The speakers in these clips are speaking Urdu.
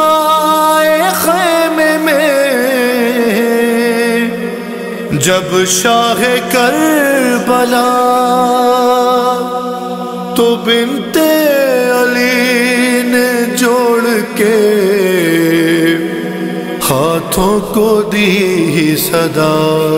خیمے میں جب شاہ کربلا تو بنت علی نے جوڑ کے ہاتھوں کو دی صدا،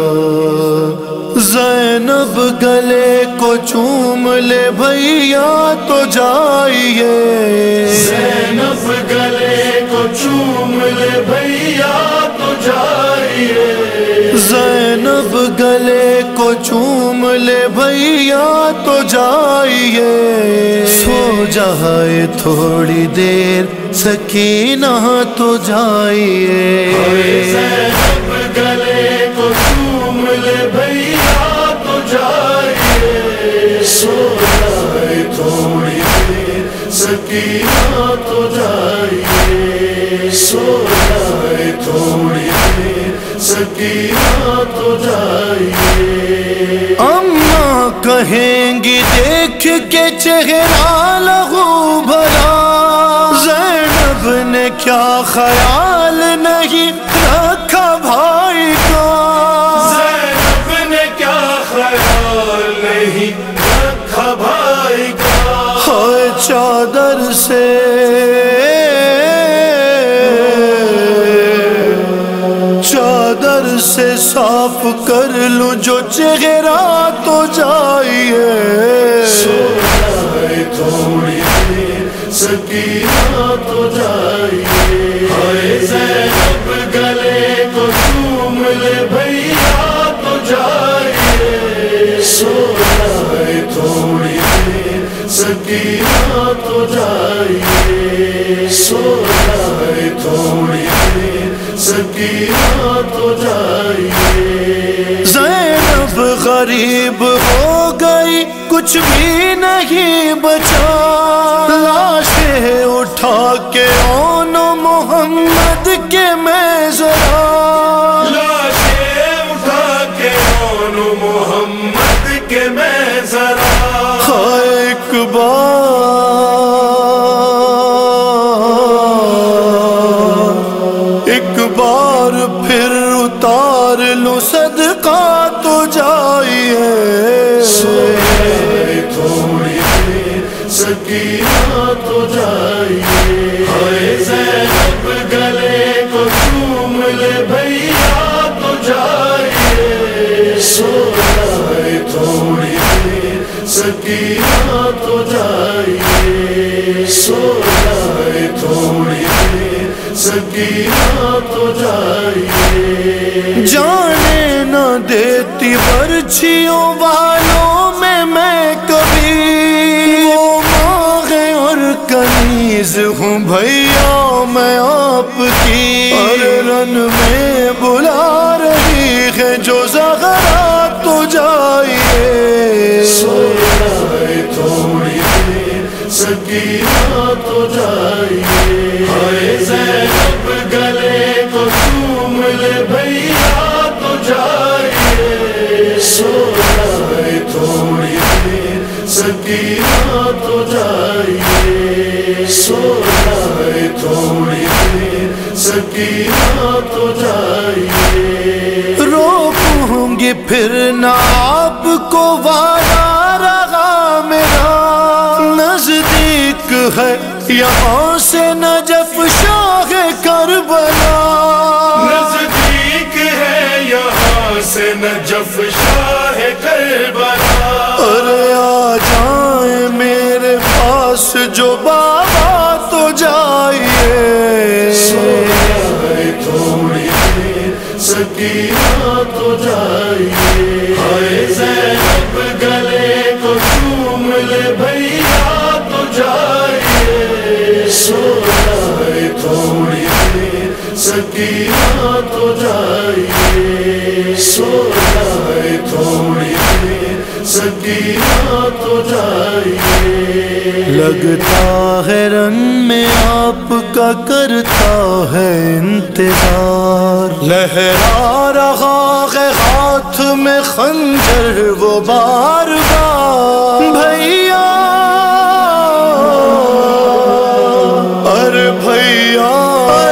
زینب گلے کو چوم لے بھیا تو جائیے، زینب گلے کو چوم لے بھیا تو جائیے، زینب گلے کو چوم لے بھیا تو جائیے، سو جائے تھوڑی دیر سکینہ تو جائیے، زینب گلے کو چوم لے بھیا تو جائیے، سو جائے تھوڑی دیر سکینہ تو جائیے، سو جائے تھوڑی دیر سکینہ تو جائیے۔ اماں کہیں گی دیکھ کے چہرہ لہو بھرا، زینب نے کیا خیال نہیں رکھا بھائی کا، زینب نے کیا خیال نہیں رکھا بھائی کا، ہائے چادر سے چادر سے صاف کر لوں جو چہرہ تو جائیے، سو جائے تھوڑی دیر سکینہ تو جائیے، ہائے زینب گلے کو چوم لے بھیا تو جائیے، سو جائے تھوڑی دیر سکینہ تو جائیے، سو جائے تھوڑی دیر سکینہ تو جائیے۔ زینب غریب ہو گئی کچھ بھی نہیں بچا، لاشیں اٹھا کے اون محمد کے میں ذرا، لاشیں اٹھا کے اون محمد کے میں ذرا، ایک بار پھر اتار لوں صدقہ تو جائیے، سو جائے تھوڑی دیر سکینہ تو جائیے، ہائے زینب گلے کو چوم لے بھیا تو جائیے، سو جائے تھوڑی دیر سکینہ تو جائیے، سو جائے تھوڑی دیر سکینہ تو جائیے۔ جانے نہ دیتی برچھیوں والوں میں کبھی، وہ ماں ہے اور کنیز ہوں بھیا میں آپ کی، اور رن میں بلا رہی ہے جو زہرا تو جائیے، سو جائے تھوڑی دیر سکینہ تو جائیے، ہائے زینب گلے کو چوم لے بھیا تو جائیے، سو جائے تھوڑی دیر سکینہ تو جائیے، سو جائے تھوڑی دیر سکینہ تو جائیے۔ روکوں گی پھر نہ آپ کو وعدہ رہا میرا، نزدیک ہے یہاں سے نجف شاہ کربلا، نزدیک ہے یہاں سے نجف شاہ کربلا، ارے آ جائیں میرے پاس جو بابا تو جائیے، سو جائے تھوڑی دیر سکینہ تو جائیے، ہائے زینب گلے کو چوم لے بھیا تو جائیے، سو جائے تھوڑی دیر سکینہ تو جائیے، سو جائے تھوڑی دیر سکینہ تو جائیے۔ لگتا ہے رن میں آپ کا کرتا ہے انتظار، لہرا رہا ہے ہاتھ میں خنجر وہ بار بار، بھیا ارے بھیا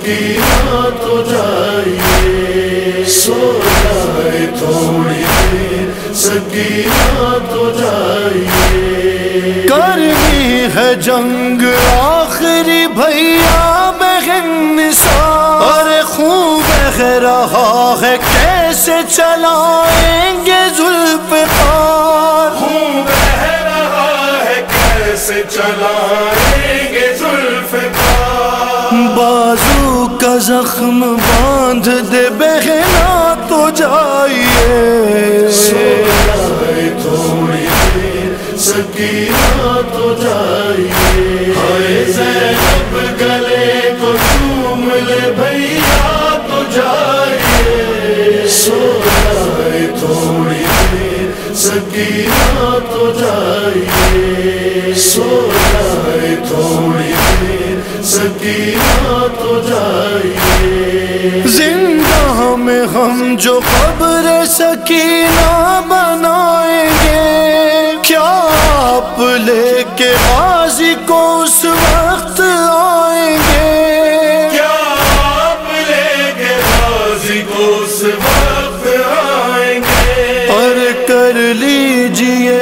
سکینہ تو جائیے، سو جائے تھوڑی دیر سکینہ تو جائیے۔ کرنی ہے جنگ آخری بھیا بہن نثار، اور خون بہہ رہا ہے کیسے چلائیں گے ذوالفقار، خون بہہ رہا ہے کیسے چلائیں گے ذوالفقار۔ بازو کا زخم باندھ دے بہنا تو جائیے، سو جائے تھوڑی دیر سکینہ تو جائیے۔ ہائے زینب گلے کو چوم لے بھیا تو جائیے، سو جائے تھوڑی دیر سکینہ تو جائیے، سو جائے تھوڑی دیر سکینہ تو جائیے۔ زندہ میں ہم جو قبر سکینہ بنائیں گے، کیا آپ لے کے غازی کو اس وقت آئیں گے، کیا آپ لے کے غازی کو اس وقت آئیں گے؟ اور کر لیجئے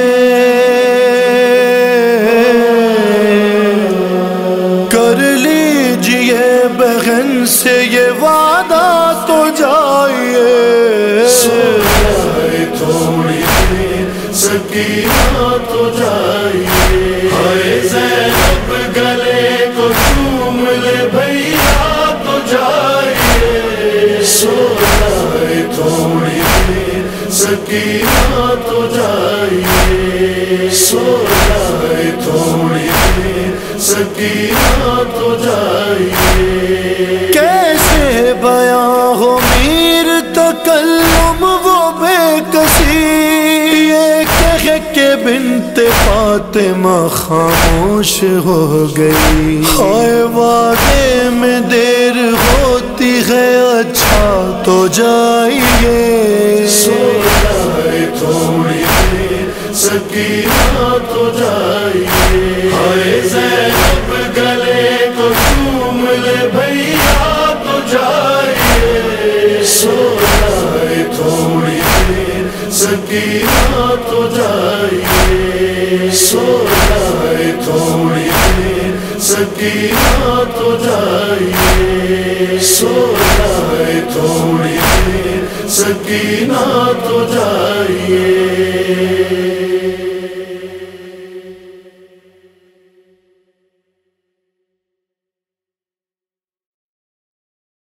بہن سے یہ وعدہ تو جائیے، سو جائے تھوڑی دیر سکینہ تو جائیے۔ ہائے زینب گلے کو چوم لے بھیا تو جائیے، سو جائے تھوڑی دیر سکینہ تو جائیے، سو جائے تھوڑی دیر سکینہ تو جائیے۔ کیسے بیاں ہو میر تکلم وہ بے کسی، یہ کہہ کے بنت فاطمہ خاموش ہو گئی، ہائے وعدے میں دیر ہوتی ہے اچھا تو جائیے، سو جائے تھوڑی دیر سکینہ تو جائیے۔ ہائے زینب گلے کو چوم لے بھیا تو جائیے، سو جائے تھوڑی دیر سکینہ تو جائیے، سو جائے تھوڑی دیر سکینہ تو جائیے، سو جائے تھوڑی دیر سکینہ تو جائیے۔